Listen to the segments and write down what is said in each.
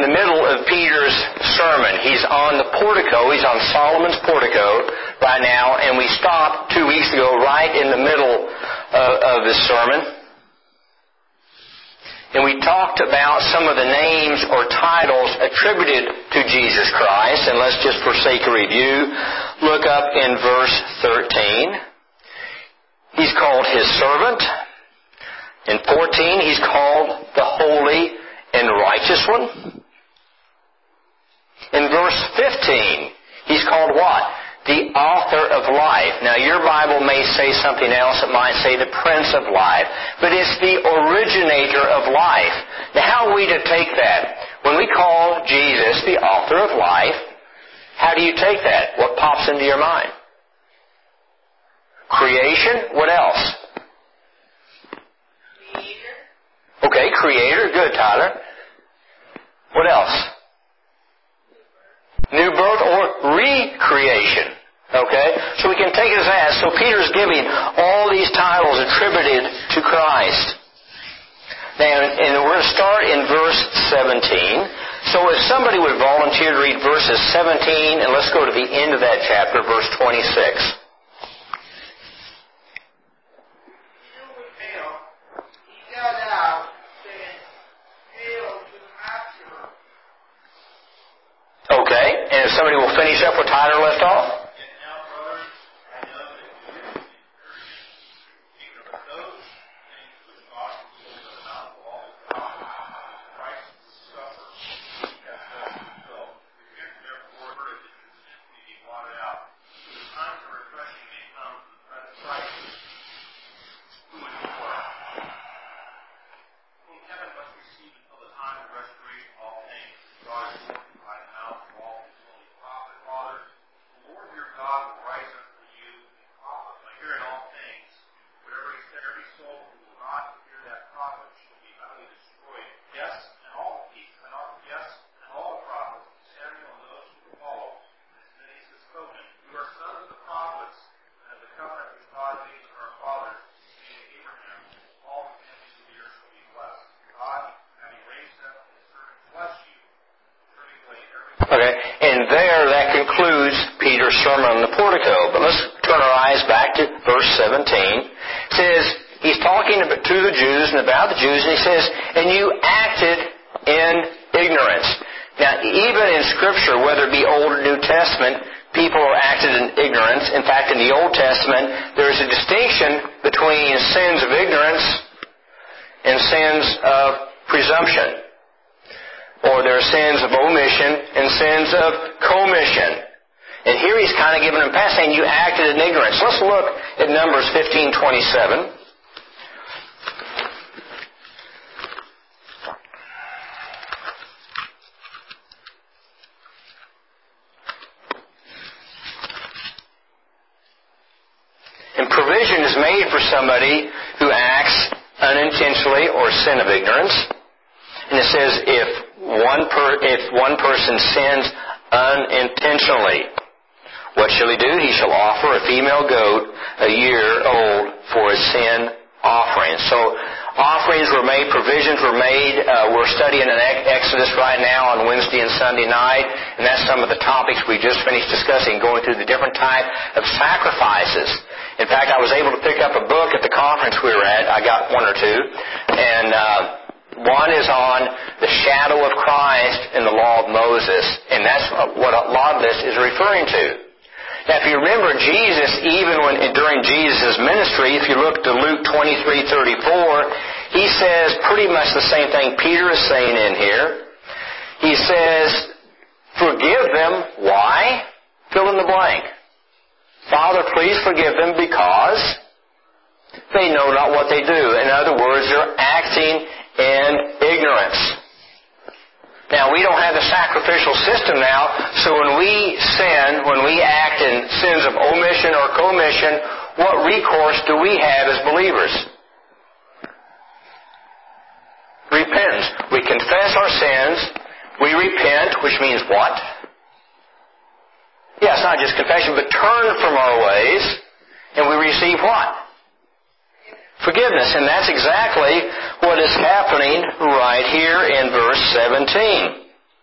in the middle of Peter's sermon. He's on the portico. He's on Solomon's portico right now, and we stopped 2 weeks ago right in the middle of his sermon. And we talked about some of the names or titles attributed to Jesus Christ. And let's just, for sake of review, look up in verse 13. He's called His servant. In 14, He's called the Holy and Righteous One. In verse 15, He's called what? The Author of Life. Now, your Bible may say something else. It might say the Prince of Life. But it's the originator of life. Now, how are we to take that? When we call Jesus the Author of Life, how do you take that? What pops into your mind? Creation. What else? Creator. Okay, Creator. Good, Tyler. What else? New birth or recreation. Okay? So we can take it as that. So Peter's giving all these titles attributed to Christ. Now, and we're going to start in verse 17. So if somebody would volunteer to read verses 17, and let's go to the end of that chapter, verse 26. Okay, and if somebody will finish up where Tyler left off. Okay, and there that concludes Peter's sermon on the portico. But let's turn our eyes back to verse 17. It says, he's talking to the Jews and about the Jews, and he says, and you acted in ignorance. Now, even in Scripture, whether it be Old or New Testament, people are acted in ignorance. In fact, in the Old Testament, there's a distinction between sins of ignorance and sins of presumption. Or there are sins of omission and sins of commission. And here he's kind of giving them a pass, saying you acted in ignorance. Let's look at Numbers 15:27. And provision is made for somebody who acts unintentionally or sin of ignorance. And it says if one person sins unintentionally, what shall he do? He shall offer a female goat a year old for a sin offering. So offerings were made, provisions were made. We're studying in Exodus right now on Wednesday and Sunday night, and that's some of the topics we just finished discussing, going through the different type of sacrifices. In fact, I was able to pick up a book at the conference we were at. I got one or two, and one is on the shadow of Christ in the law of Moses, and that's what a lot of this is referring to. Now, if you remember Jesus, even during Jesus' ministry, if you look to Luke 23:34, he says pretty much the same thing Peter is saying in here. He says, forgive them. Why? Fill in the blank. Father, please forgive them because they know not what they do. In other words, they're acting in ignorance. Now, we don't have the sacrificial system now, so when we sin, when we act in sins of omission or commission, what recourse do we have as believers? Repentance. We confess our sins, we repent, which means what? Yeah, it's not just confession, but turn from our ways, and we receive what? Forgiveness. And that's exactly what is happening right here in verse 17.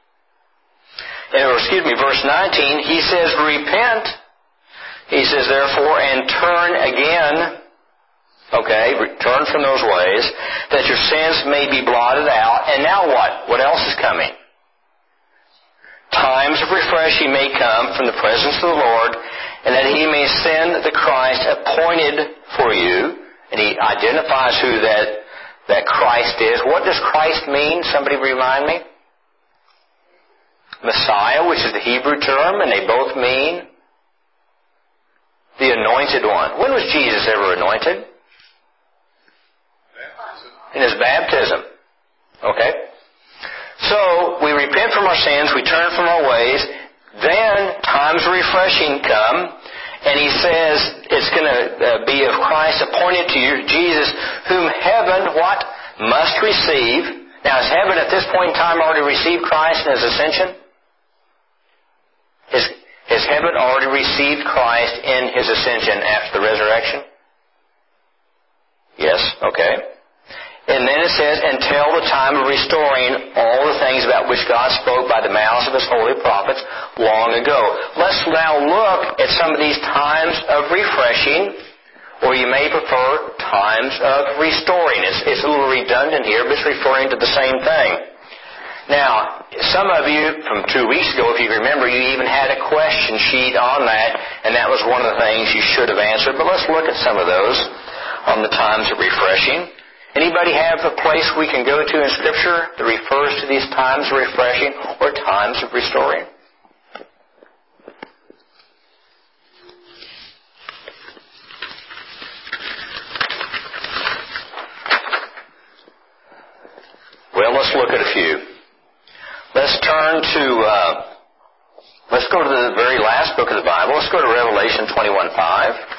verse 19, he says, repent. He says, therefore, and turn again. Okay, turn from those ways, that your sins may be blotted out. And now what? What else is coming? Times of refreshing may come from the presence of the Lord, and that He may send the Christ appointed for you. And He identifies who that Christ is. What does Christ mean? Somebody remind me? Messiah, which is the Hebrew term, and they both mean the anointed one. When was Jesus ever anointed? In His baptism. Okay? So, we repent from our sins, we turn from our ways, then times of refreshing come, and He says it's going to be of Christ appointed to you, Jesus, whom heaven, what? Must receive. Now, has heaven at this point in time already received Christ in His ascension? Has heaven already received Christ in His ascension after the resurrection? Yes, okay. And then it says, until the time of restoring all the things about which God spoke by the mouths of His holy prophets long ago. Let's now look at some of these times of refreshing, or you may prefer times of restoring. It's a little redundant here, but it's referring to the same thing. Now, some of you, from 2 weeks ago, if you remember, you even had a question sheet on that, and that was one of the things you should have answered. But let's look at some of those on the times of refreshing. Anybody have a place we can go to in Scripture that refers to these times of refreshing or times of restoring? Well, let's look at a few. Let's go to the very last book of the Bible. Let's go to Revelation 21:5.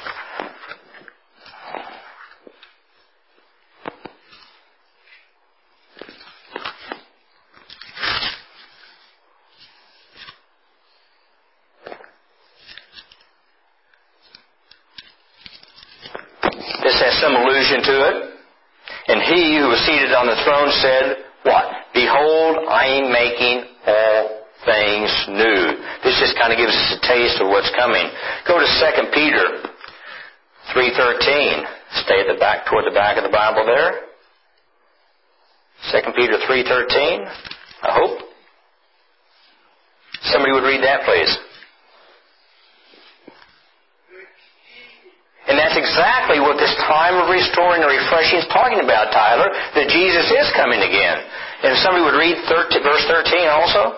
Some allusion to it. And He who was seated on the throne said, what? Behold, I am making all things new. This just kind of gives us a taste of what's coming. Go to 2 Peter 3:13. Stay at the back, toward the back of the Bible there. 2 Peter 3:13. I hope. Somebody would read that, please. And that's exactly what this time of restoring and refreshing is talking about, Tyler, that Jesus is coming again. And if somebody would read verse 13 also.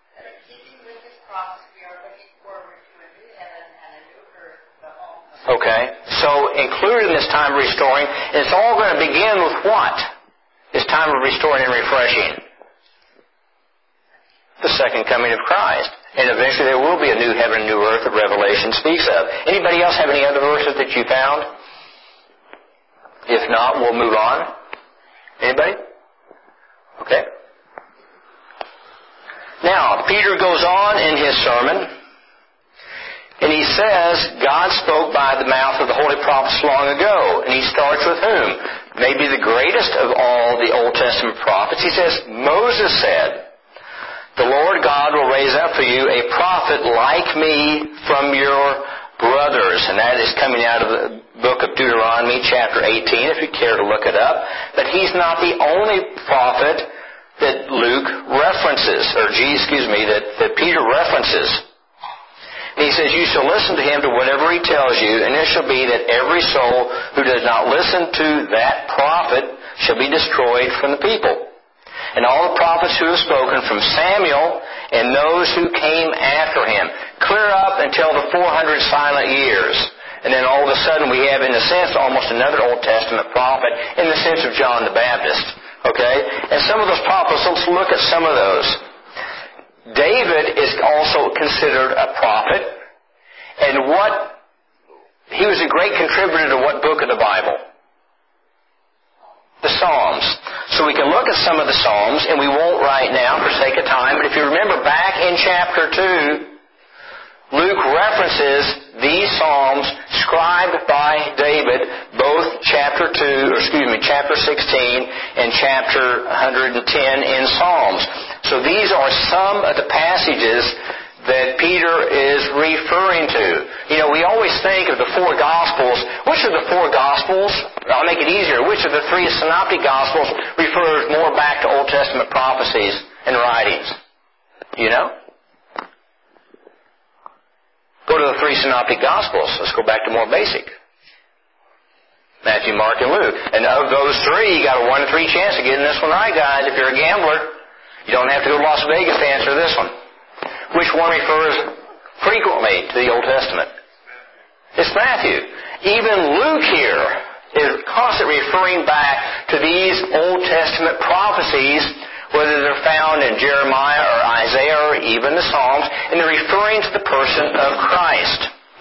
Okay, so included in this time of restoring, it's all going to begin with what? This time of restoring and refreshing. The second coming of Christ. And eventually there will be a new heaven and new earth that Revelation speaks of. Anybody else have any other verses that you found? If not, we'll move on. Anybody? Okay. Now, Peter goes on in his sermon, and he says, God spoke by the mouth of the holy prophets long ago. And he starts with whom? Maybe the greatest of all the Old Testament prophets. He says, Moses said, the Lord God will raise up for you a prophet like me from your brothers. And that is coming out of the book of Deuteronomy, chapter 18, if you care to look it up. But he's not the only prophet that Luke references, that Peter references. And he says, you shall listen to him to whatever he tells you, and it shall be that every soul who does not listen to that prophet shall be destroyed from the people. And all the prophets who have spoken from Samuel and those who came after him, clear up until the 400 silent years. And then all of a sudden we have, in a sense, almost another Old Testament prophet in the sense of John the Baptist. Okay? And some of those prophets, let's look at some of those. David is also considered a prophet. And he was a great contributor to what book of the Bible? The Psalms. So we can look at some of the Psalms, and we won't right now for sake of time, but if you remember back in chapter 2, Luke references these Psalms scribed by David, both chapter 16 and chapter 110 in Psalms. So So these are some of the passages that Peter is referring to. You know, we always think of the four Gospels. Which of the four Gospels, I'll make it easier, which of the three Synoptic Gospels refers more back to Old Testament prophecies and writings? You know? Go to the three Synoptic Gospels. Let's go back to more basic. Matthew, Mark, and Luke. And of those three, you got a 1 in 3 chance of getting this one right, guys. If you're a gambler, you don't have to go to Las Vegas to answer this one. Which one refers frequently to the Old Testament? It's Matthew. Even Luke here is constantly referring back to these Old Testament prophecies, whether they're found in Jeremiah or Isaiah or even the Psalms, and they're referring to the person of Christ.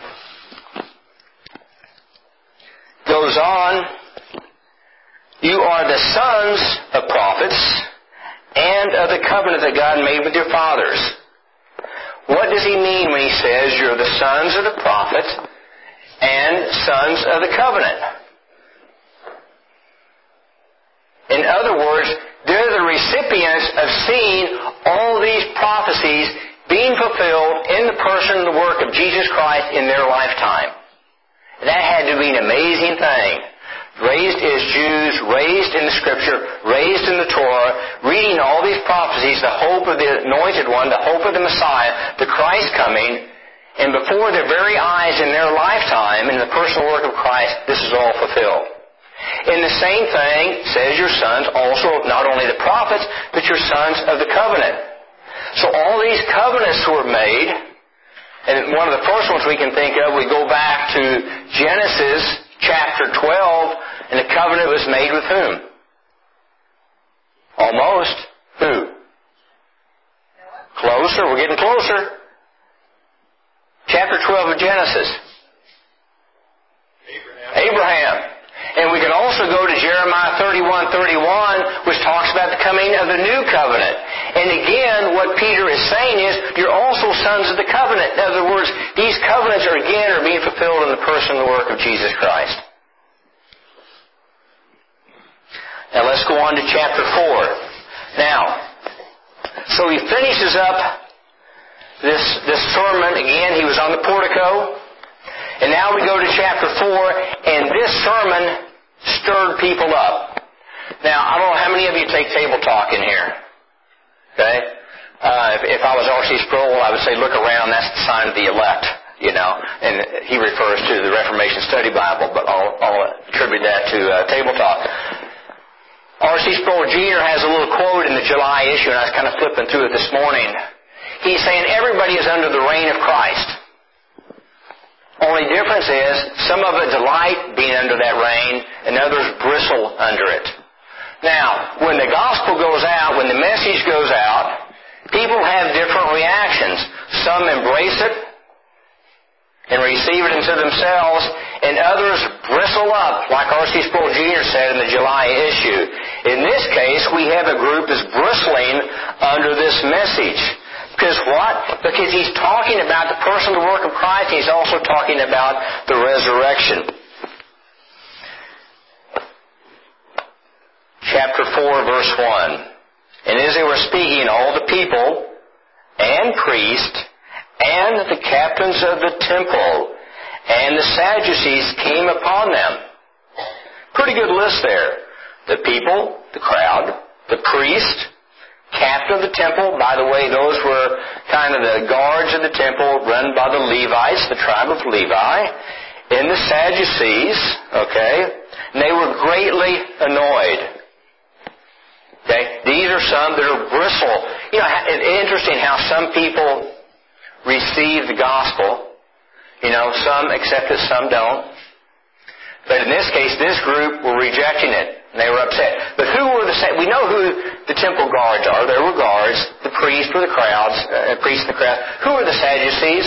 Goes on, you are the sons of prophets and of the covenant that God made with your fathers. What does he mean when he says you're the sons of the prophet and sons of the covenant? In other words, they're the recipients of seeing all these prophecies being fulfilled in the person and the work of Jesus Christ in their lifetime. That had to be an amazing thing. Raised as Jews, raised in the Scripture, raised in the Torah, reading all these prophecies, the hope of the Anointed One, the hope of the Messiah, the Christ coming, and before their very eyes in their lifetime, in the personal work of Christ, this is all fulfilled. And the same thing says your sons also, not only the prophets, but your sons of the covenant. So all these covenants were made, and one of the first ones we can think of, we go back to Genesis chapter 12, and the covenant was made with whom? Almost. Who? Closer. We're getting closer. Chapter 12 of Genesis. Abraham. And we can also go to Jeremiah 31:31, which talks about the coming of the new covenant. And again, what Peter is saying is, you're also sons of the covenant. In other words, these covenants are being fulfilled in the person and the work of Jesus Christ. Now let's go on to chapter 4. Now, so he finishes up this sermon. Again, he was on the portico. And now we go to chapter 4, and this sermon stirred people up. Now, I don't know how many of you take table talk in here. Okay? If I was R.C. Sproul, I would say, look around, that's the sign of the elect, you know. And he refers to the Reformation Study Bible, but I'll attribute that to table talk. R.C. Sproul Jr. has a little quote in the July issue, and I was kind of flipping through it this morning. He's saying everybody is under the reign of Christ. Only difference is, some of it delight being under that reign, and others bristle under it. Now, when the gospel goes out, when the message goes out, people have different reactions. Some embrace it and receive it into themselves, and others bristle up, like R.C. Sproul Jr. said in the July issue. In this case, we have a group that's bristling under this message. Because what? Because he's talking about the person, the work of Christ, and he's also talking about the resurrection. Chapter 4, verse 1. And as they were speaking, all the people and priests and the captains of the temple and the Sadducees came upon them. Pretty good list there. The people, the crowd, the priest, captain of the temple. By the way, those were kind of the guards of the temple run by the Levites, the tribe of Levi, and the Sadducees, okay? And they were greatly annoyed. Okay? These are some that are bristle. You know, it's interesting how some people receive the gospel. You know, some accept it, some don't. But in this case, this group were rejecting it. And they were upset. But who were we know who the temple guards are. There were guards. The priests were the crowds. Priests and the crowd. Who are the Sadducees?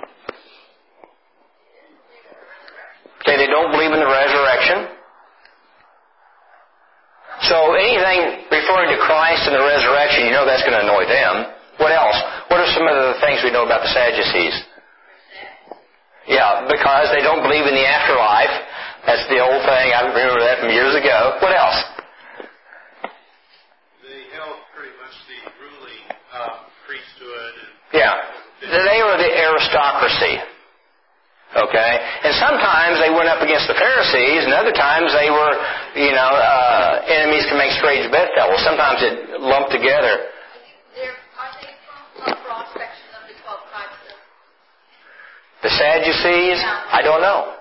Okay, they don't believe in the resurrection. So anything referring to Christ and the resurrection, you know that's going to annoy them. What else? What are some of the things we know about the Sadducees? Yeah, because they don't believe in the afterlife. That's the old thing. I remember that from years ago. What else? They held pretty much was the ruling priesthood. Yeah. They were the aristocracy. Okay? And sometimes they went up against the Pharisees, and other times they were, enemies can make strange bedfellows. Sometimes it lumped together. Are they from a broad section of the 12 tribes? The Sadducees? I don't know.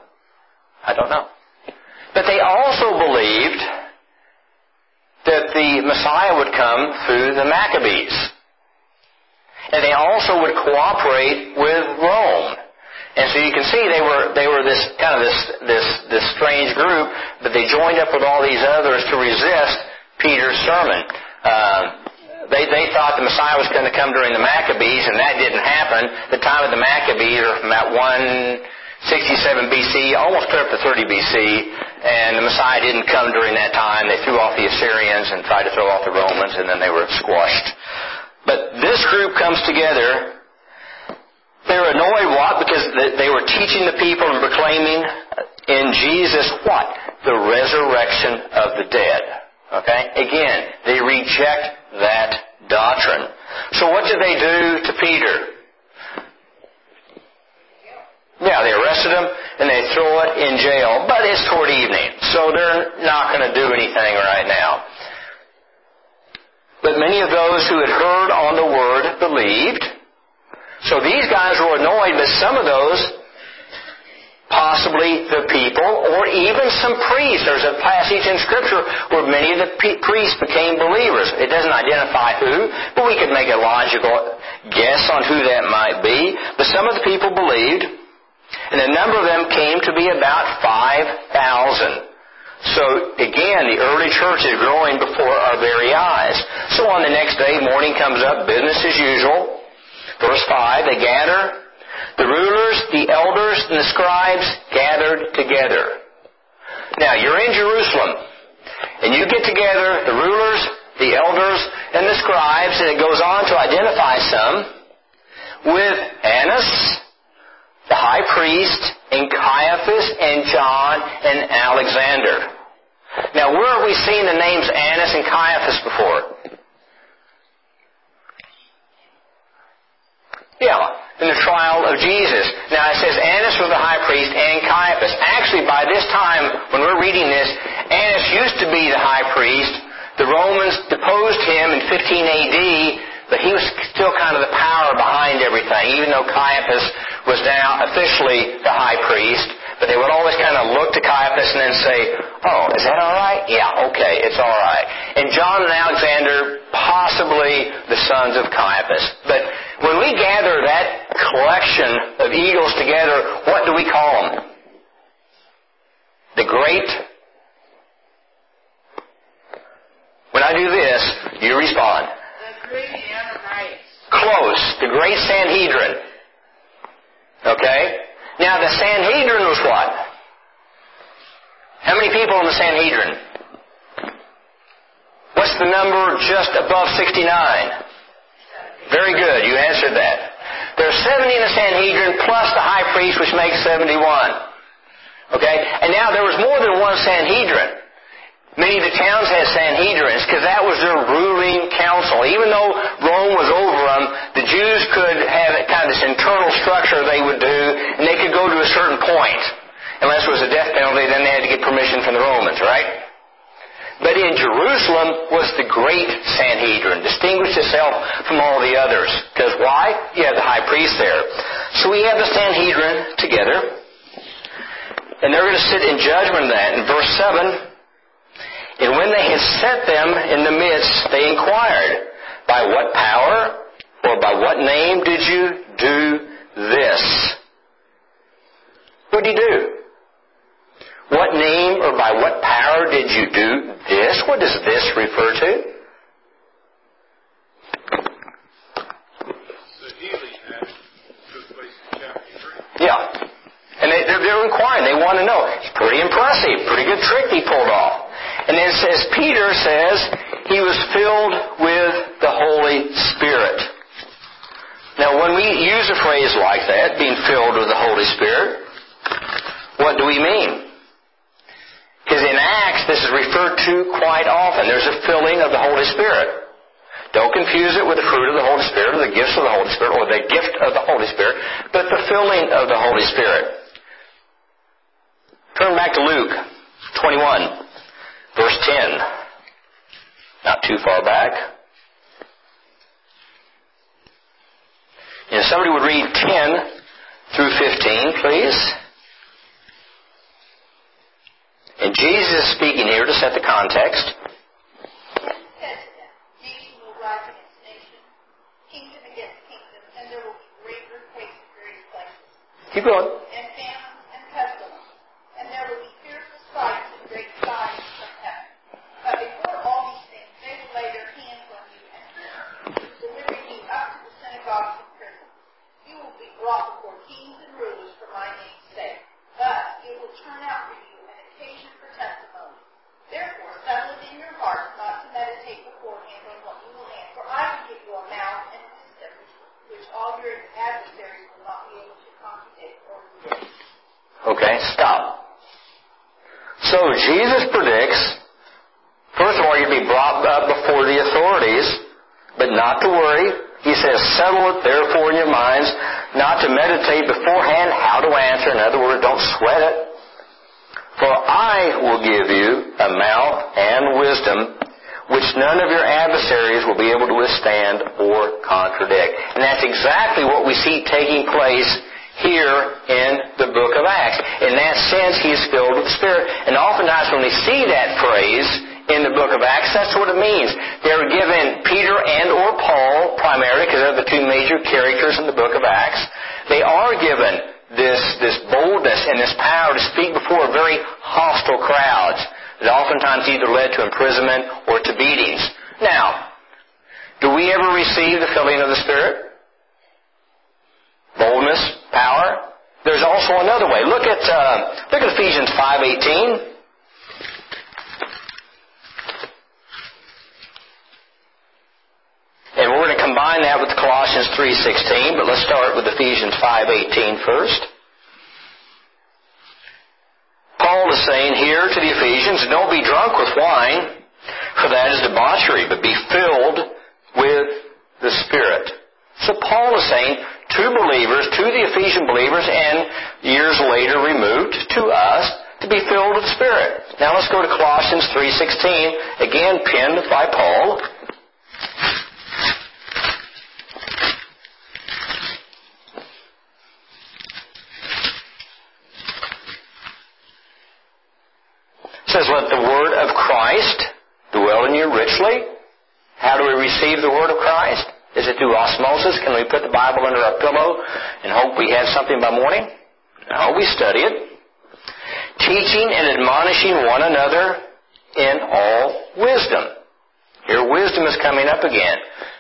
But they also believed that the Messiah would come through the Maccabees. And they also would cooperate with Rome. And so you can see they were this kind of this strange group, but they joined up with all these others to resist Peter's sermon. They thought the Messiah was going to come during the Maccabees, and that didn't happen. The time of the Maccabees are from about 167 BC, almost clear up to 30 BC, and the Messiah didn't come during that time. They threw off the Assyrians and tried to throw off the Romans, and then they were squashed. But this group comes together. They're annoyed, what? Because they were teaching the people and proclaiming in Jesus what? The resurrection of the dead. Okay? Again, they reject that doctrine. So what did they do to Peter? Yeah, they arrested him and they throw it in jail. But it's toward evening, so they're not going to do anything right now. But many of those who had heard on the word believed. So these guys were annoyed, but some of those, possibly the people, or even some priests. There's a passage in Scripture where many of the priests became believers. It doesn't identify who, but we could make a logical guess on who that might be. But some of the people believed, and a number of them came to be about 5,000. So, again, the early church is growing before our very eyes. So on the next day, morning comes up, business as usual. Verse 5, they gather. The rulers, the elders, and the scribes gathered together. Now, you're in Jerusalem, and you get together, the rulers, the elders, and the scribes, and it goes on to identify some, with Annas, the high priest, and Caiaphas, and John, and Alexander. Now, where have we seen the names Annas and Caiaphas before? Yeah, in the trial of Jesus. Now, it says Annas was the high priest and Caiaphas. Actually, by this time, when we're reading this, Annas used to be the high priest. The Romans deposed him in 15 A.D., but he was still kind of the power behind everything, even though Caiaphas was now officially the high priest. But they would always kind of look to Caiaphas and then say, oh, is that all right? Yeah, okay, it's all right. And John and Alexander, possibly the sons of Caiaphas. But when we gather that collection of eagles together, what do we call them? The great... When I do this, you respond. The great Ananias. Close. The great Sanhedrin. Okay? Now, the Sanhedrin was what? How many people in the Sanhedrin? What's the number just above 69? Very good. You answered that. There are 70 in the Sanhedrin plus the high priest, which makes 71. Okay? And now there was more than one Sanhedrin. Many of the towns had Sanhedrins because that was their ruling council. Even though Rome was over them, the Jews could have kind of this internal structure they would do, and they could go to a certain point. Unless it was a death penalty, then they had to get permission from the Romans, right? But in Jerusalem was the great Sanhedrin, distinguished itself from all the others. Because why? You have the high priest there. So we have the Sanhedrin together, and they're going to sit in judgment of that. In verse 7, and when they had set them in the midst, they inquired, by what power or by what name did you do this? What did you do? What name or by what power did you do this? What does this refer to? The healing that took place in chapter 3. Yeah. And they're inquiring. They want to know. It's pretty impressive. Pretty good trick he pulled off. And then it says, Peter says he was filled with the Holy Spirit. Now, when we use a phrase like that, being filled with the Holy Spirit, what do we mean? Because in Acts, this is referred to quite often. There's a filling of the Holy Spirit. Don't confuse it with the fruit of the Holy Spirit or the gifts of the Holy Spirit or the gift of the Holy Spirit, but the filling of the Holy Spirit. Turn back to Luke 21, verse 10. Not too far back. And somebody would read 10 through 15, please. And Jesus is speaking here to set the context. Nation will rise against nation, kingdom against kingdom, and there will be great earthquakes in various places. Keep going. And famines and pestilence, and there will be fearful sights and great signs from heaven. But before all these things, they will lay their hands on you and deliver you up to the synagogues and prisons. You will be brought before kings and rulers for my name's sake. But it will turn out for you an occasion for testimony. Therefore, settle it in your heart not to meditate beforehand on what you will answer. For I will give you a mouth and a wisdom which all your adversaries will not be able to contradict or resist. Okay, stop. So Jesus predicts, first of all, you'll be brought up before the authorities, but not to worry. He says, settle it therefore in your minds, not to meditate beforehand how to answer. In other words, don't sweat it. For I will give you a mouth and wisdom which none of your adversaries will be able to withstand or contradict. And that's exactly what we see taking place here in the book of Acts. In that sense, he is filled with the Spirit. And oftentimes when we see that phrase in the book of Acts, that's what it means. They're given Peter and or Paul, primarily, because they're the two major characters in the book of Acts. They are given this boldness and this power to speak before very hostile crowds that oftentimes either led to imprisonment or to beatings. Now, do we ever receive the filling of the Spirit? Boldness, power. There's also another way. Look at Ephesians 5:18. And we're going to combine that with Colossians 3:16, but let's start with Ephesians 5:18 first. Paul is saying here to the Ephesians, don't be drunk with wine, for that is debauchery, but be filled with the Spirit. So Paul is saying to believers, to the Ephesian believers, and years later removed to us, to be filled with the Spirit. Now let's go to Colossians 3:16, again penned by Paul. It says, let the word of Christ dwell in you richly. How do we receive the word of Christ? Is it through osmosis? Can we put the Bible under our pillow and hope we have something by morning? No, we study it. Teaching and admonishing one another in all wisdom. Here wisdom is coming up again.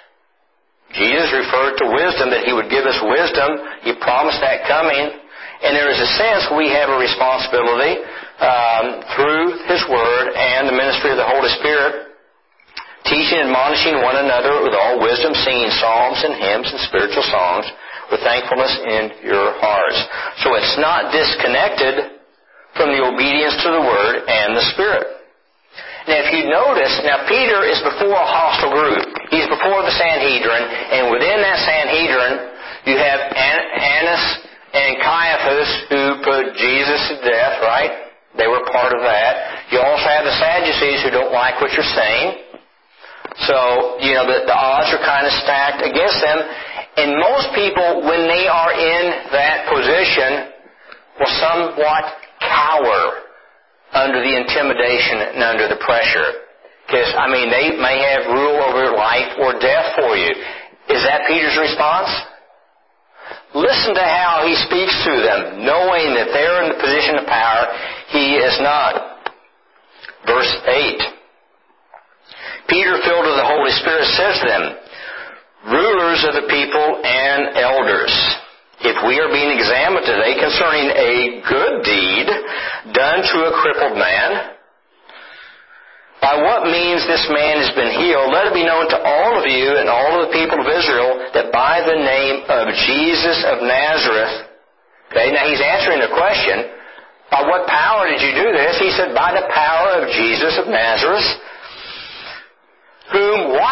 Jesus referred to wisdom, that he would give us wisdom. He promised that coming. And there is a sense we have a responsibility through his word and the ministry of the Holy Spirit, teaching and admonishing one another with all wisdom, singing psalms and hymns and spiritual songs with thankfulness in your hearts. So it's not disconnected from the obedience to the word and the Spirit. Now if you notice, now Peter is before a hostile group. He's before the Sanhedrin, and within that Sanhedrin you have Annas and Caiaphas who put Jesus to death, right? They were part of that. You also have the Sadducees who don't like what you're saying. So, the odds are kind of stacked against them. And most people, when they are in that position, will somewhat cower under the intimidation and under the pressure. Because, they may have rule over life or death for you. Is that Peter's response? Listen to how he speaks to them, knowing that they're in the position of power. He is not. Verse 8. Peter, filled with the Holy Spirit, says to them, rulers of the people and elders, if we are being examined today concerning a good deed done to a crippled man, by what means this man has been healed, let it be known to all of you and all of the people of Israel that by the name of Jesus of Nazareth, okay, now he's answering the question, by what power did you do this? He said, by the power of Jesus of Nazareth, whom what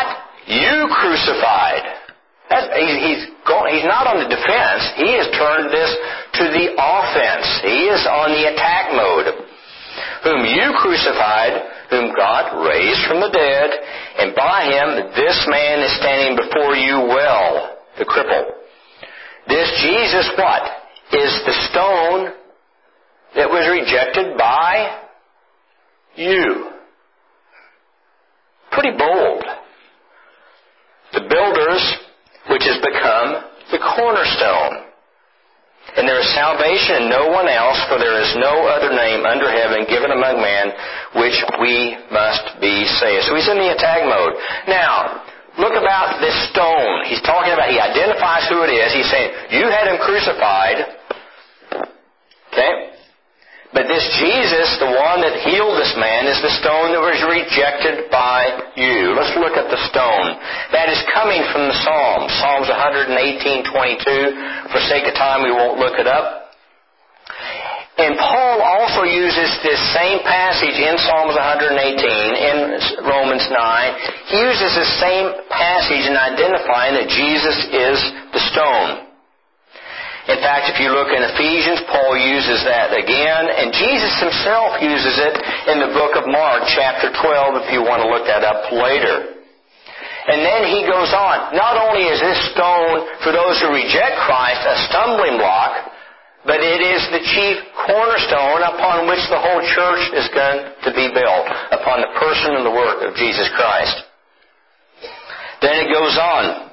you crucified. He's not on the defense. He has turned this to the offense. He is on the attack mode. Whom you crucified, whom God raised from the dead, and by him this man is standing before you well, the cripple. This Jesus, what? Is the stone that was rejected by you. Pretty bold. The builders, which has become the cornerstone. And there is salvation in no one else, for there is no other name under heaven given among men which we must be saved. So he's in the attack mode. Now, look about this stone. He's talking about, he identifies who it is. He's saying, you had him crucified. Okay? But this Jesus, the one that healed this man, is the stone that was rejected by you. Let's look at the stone. That is coming from the Psalms. Psalms 118:22. For sake of time, we won't look it up. And Paul also uses this same passage in Psalms 118, in Romans 9. He uses this same passage in identifying that Jesus is the stone. In fact, if you look in Ephesians, Paul uses that again, and Jesus himself uses it in the book of Mark, chapter 12, if you want to look that up later. And then he goes on. Not only is this stone, for those who reject Christ, a stumbling block, but it is the chief cornerstone upon which the whole church is going to be built, upon the person and the work of Jesus Christ. Then it goes on.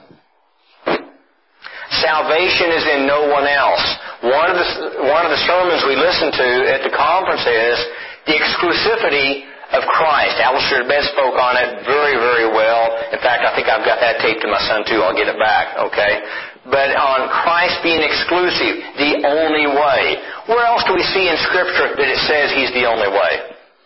Salvation is in no one else. One of the sermons we listened to at the conference is the exclusivity of Christ. Alistair Bed spoke on it very, very well. In fact, I think I've got that taped to my son too. I'll get it back, okay? But on Christ being exclusive, the only way. Where else do we see in Scripture that it says He's the only way?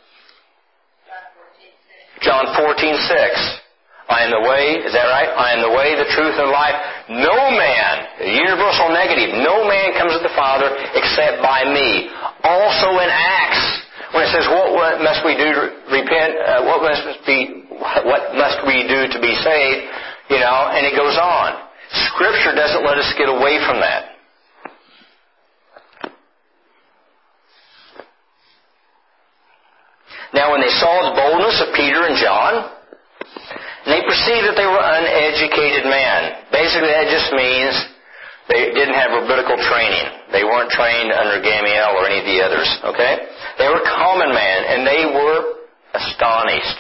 John 14:6. I am the way, is that right? I am the way, the truth, and the life. No man, a universal negative, no man comes to the Father except by me. Also in Acts, when it says, what must we do to repent, what must we do to be saved, and it goes on. Scripture doesn't let us get away from that. Now when they saw the boldness of Peter and John, and they perceived that they were uneducated men. Basically, that just means they didn't have rabbinical training. They weren't trained under Gamaliel or any of the others, okay? They were common men, and they were astonished.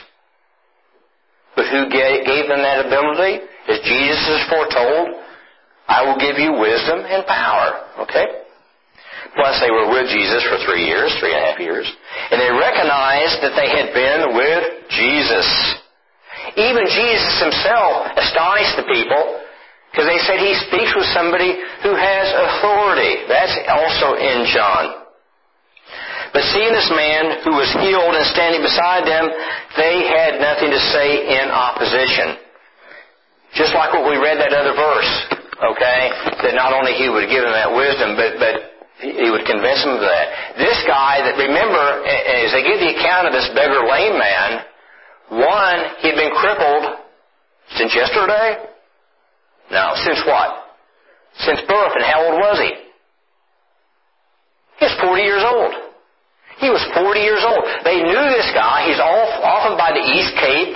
But who gave them that ability? As Jesus is foretold, I will give you wisdom and power, okay? Plus, they were with Jesus for 3 years, 3.5 years. And they recognized that they had been with Jesus. Even Jesus himself astonished the people because they said he speaks with somebody who has authority. That's also in John. But seeing this man who was healed and standing beside them, they had nothing to say in opposition. Just like what we read that other verse, okay? That not only he would give them that wisdom, but he would convince them of that. This guy that, remember, as they give the account of this beggar lame man, one, he'd been crippled since yesterday? No, since what? Since birth. And how old was he? He was 40 years old. He was 40 years old. They knew this guy. He's often by the east gate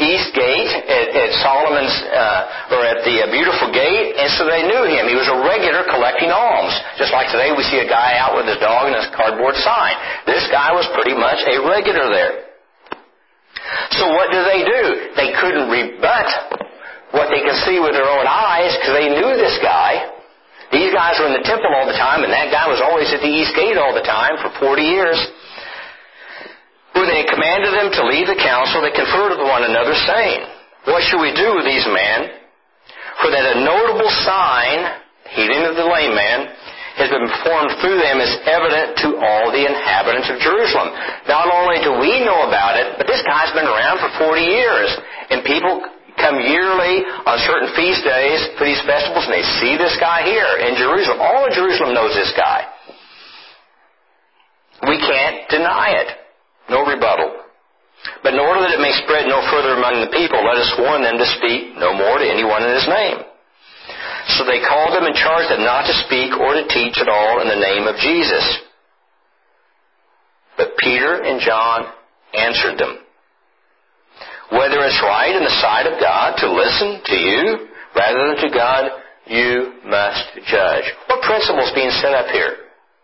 at Solomon's, or at the beautiful gate, and so they knew him. He was a regular collecting alms. Just like today we see a guy out with his dog and his cardboard sign. This guy was pretty much a regular there. So what do? They couldn't rebut what they could see with their own eyes because they knew this guy. These guys were in the temple all the time, and that guy was always at the east gate all the time for 40 years. When they commanded them to leave the council, they conferred with one another, saying, what shall we do with these men? For that a notable sign, healing of the lame man, has been performed through them is evident to all the inhabitants of Jerusalem. Not only do we know about it, but this guy's been around for 40 years. And people come yearly on certain feast days for these festivals, and they see this guy here in Jerusalem. All of Jerusalem knows this guy. We can't deny it. No rebuttal. But in order that it may spread no further among the people, let us warn them to speak no more to anyone in his name. So they called them and charged them not to speak or to teach at all in the name of Jesus. But Peter and John answered them, whether it's right in the sight of God to listen to you rather than to God, you must judge. What principle is being set up here?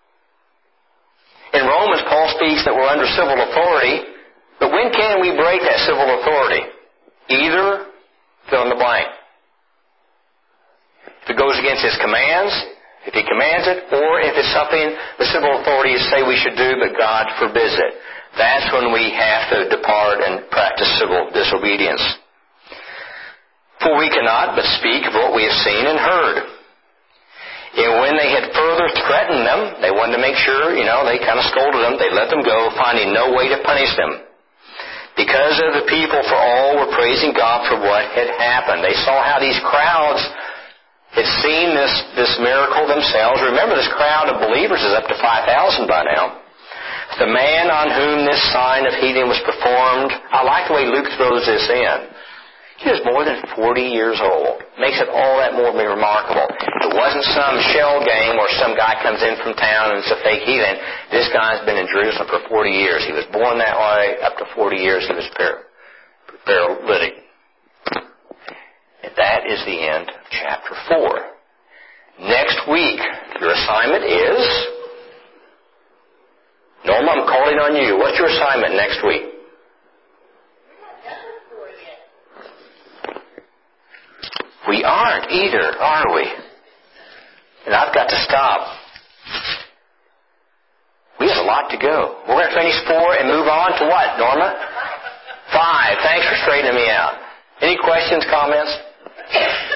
In Romans, Paul speaks that we're under civil authority, but when can we break that civil authority? Either fill in the blank. If it goes against his commands, if he commands it, or if it's something the civil authorities say we should do, but God forbids it. That's when we have to depart and practice civil disobedience. For we cannot but speak of what we have seen and heard. And when they had further threatened them, they wanted to make sure, they kind of scolded them. They let them go, finding no way to punish them. Because of the people, for all were praising God for what had happened. They saw how these crowds had seen this miracle themselves. Remember, this crowd of believers is up to 5,000 by now. The man on whom this sign of healing was performed, I like the way Luke throws this in. He was more than 40 years old. Makes it all that more remarkable. It wasn't some shell game where some guy comes in from town and it's a fake healing. This guy's been in Jerusalem for 40 years. He was born that way. Up to 40 years he was paralytic. And that is the end of chapter 4. Next week, your assignment is... Norma, I'm calling on you. What's your assignment next week? We aren't either, are we? And I've got to stop. We have a lot to go. We're going to finish 4 and move on to what, Norma? 5. Thanks for straightening me out. Any questions, comments?